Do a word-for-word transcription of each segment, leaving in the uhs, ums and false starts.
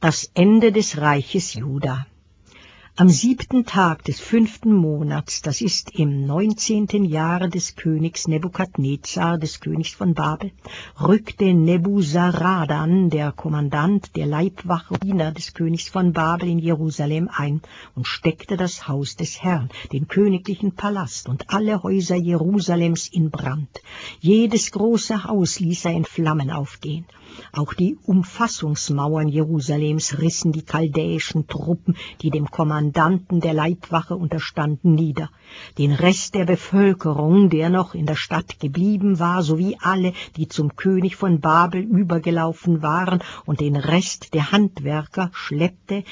Das Ende des Reiches Juda. Am siebten Tag des fünften Monats, das ist im neunzehnten Jahre des Königs Nebukadnezar, des Königs von Babel, rückte Nebuzaradan, der Kommandant der Leibwache Diener des Königs von Babel, in Jerusalem ein und steckte das Haus des Herrn, den königlichen Palast und alle Häuser Jerusalems in Brand. Jedes große Haus ließ er in Flammen aufgehen. Auch die Umfassungsmauern Jerusalems rissen die chaldäischen Truppen, die dem Kommandanten der Leibwache unterstanden, nieder. Den Rest der Bevölkerung, der noch in der Stadt geblieben war, sowie alle, die zum König von Babel übergelaufen waren, und den Rest der Handwerker schleppte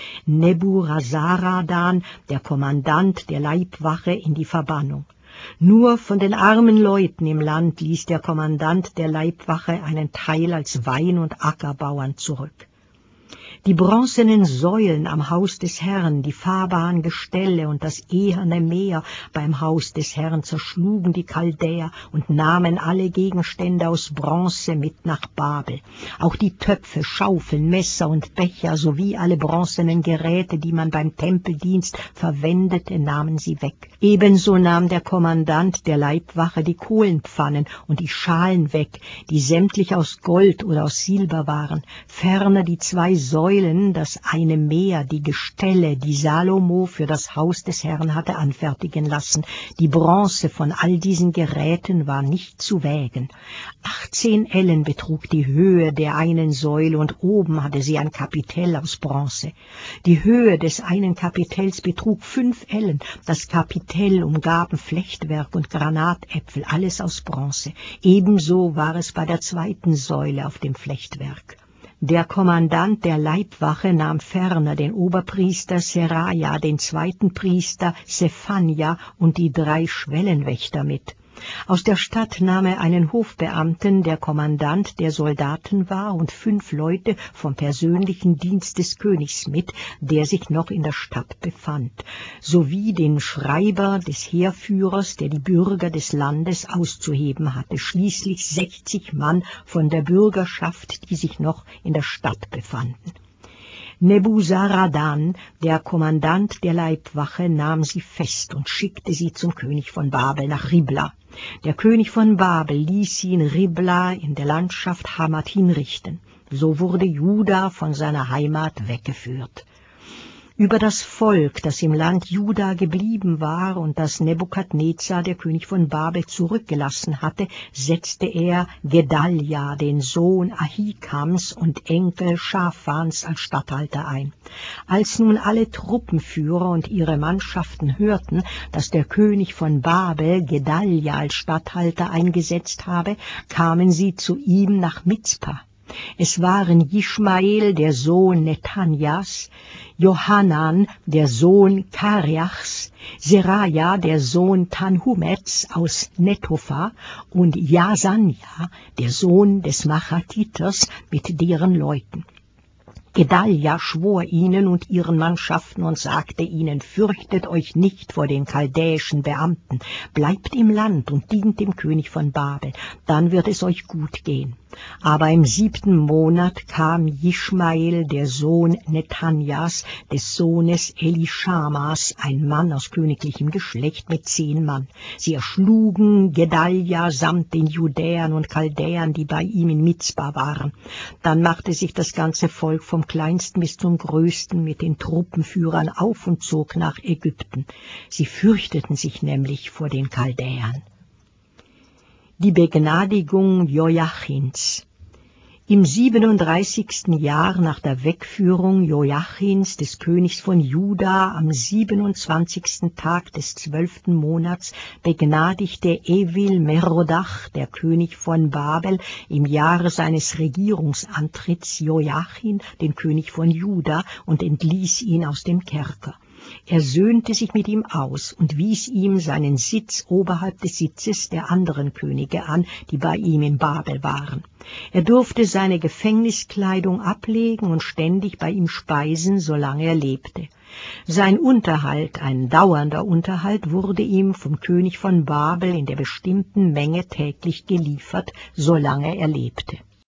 Nebuzaradan, der Kommandant der Leibwache, in die Verbannung. Nur von den armen Leuten im Land ließ der Kommandant der Leibwache einen Teil als Wein- und Ackerbauern zurück. Die bronzenen Säulen am Haus des Herrn, die fahrbaren Gestelle und das eherne Meer beim Haus des Herrn zerschlugen die Chaldäer und nahmen alle Gegenstände aus Bronze mit nach Babel. Auch die Töpfe, Schaufeln, Messer und Becher sowie alle bronzenen Geräte, die man beim Tempeldienst verwendete, nahmen sie weg. Ebenso nahm der Kommandant der Leibwache die Kohlenpfannen und die Schalen weg, die sämtlich aus Gold oder aus Silber waren, ferner die zwei Säulen, das eine Meer, die Gestelle, die Salomo für das Haus des Herrn hatte anfertigen lassen. Die Bronze von all diesen Geräten war nicht zu wägen. Achtzehn Ellen betrug die Höhe der einen Säule, und oben hatte sie ein Kapitell aus Bronze. Die Höhe des einen Kapitells betrug fünf Ellen. Das Kapitell umgaben Flechtwerk und Granatäpfel, alles aus Bronze. Ebenso war es bei der zweiten Säule auf dem Flechtwerk. Der Kommandant der Leibwache nahm ferner den Oberpriester Seraja, den zweiten Priester Sephania und die drei Schwellenwächter mit. Aus der Stadt nahm er einen Hofbeamten, der Kommandant der Soldaten war, und fünf Leute vom persönlichen Dienst des Königs mit, der sich noch in der Stadt befand, sowie den Schreiber des Heerführers, der die Bürger des Landes auszuheben hatte, schließlich sechzig Mann von der Bürgerschaft, die sich noch in der Stadt befanden. Nebuzaradan, der Kommandant der Leibwache, nahm sie fest und schickte sie zum König von Babel nach Ribla. Der König von Babel ließ sie in Ribla in der Landschaft Hamat hinrichten. So wurde Juda von seiner Heimat weggeführt. Über das Volk, das im Land Juda geblieben war und das Nebukadnezar, der König von Babel, zurückgelassen hatte, setzte er Gedalja, den Sohn Ahikams und Enkel Schafans, als Statthalter ein. Als nun alle Truppenführer und ihre Mannschaften hörten, dass der König von Babel Gedalja als Statthalter eingesetzt habe, kamen sie zu ihm nach Mizpa. Es waren Ischmael, der Sohn Nethanjas, Johanan, der Sohn Kariachs, Seraja, der Sohn Tanhumets aus Netopha, und Jasanja, der Sohn des Machatiters, mit deren Leuten. Gedalja schwor ihnen und ihren Mannschaften und sagte ihnen: Fürchtet euch nicht vor den chaldäischen Beamten, bleibt im Land und dient dem König von Babel, dann wird es euch gut gehen. Aber im siebten Monat kam Ischmael, der Sohn Nethanjas, des Sohnes Elischamas, ein Mann aus königlichem Geschlecht, mit zehn Mann. Sie erschlugen Gedalja samt den Judäern und Chaldäern, die bei ihm in Mizpa waren. Dann machte sich das ganze Volk vom kleinsten bis zum größten mit den Truppenführern auf und zog nach Ägypten. Sie fürchteten sich nämlich vor den Chaldäern. Die Begnadigung Joachins. Im siebenunddreißigsten Jahr nach der Wegführung Joachins, des Königs von Juda, am siebenundzwanzigsten Tag des zwölften Monats, begnadigte Evil Merodach, der König von Babel, im Jahre seines Regierungsantritts Joachim, den König von Juda, und entließ ihn aus dem Kerker. Er söhnte sich mit ihm aus und wies ihm seinen Sitz oberhalb des Sitzes der anderen Könige an, die bei ihm in Babel waren. Er durfte seine Gefängniskleidung ablegen und ständig bei ihm speisen, solange er lebte. Sein Unterhalt, ein dauernder Unterhalt, wurde ihm vom König von Babel in der bestimmten Menge täglich geliefert, solange er lebte.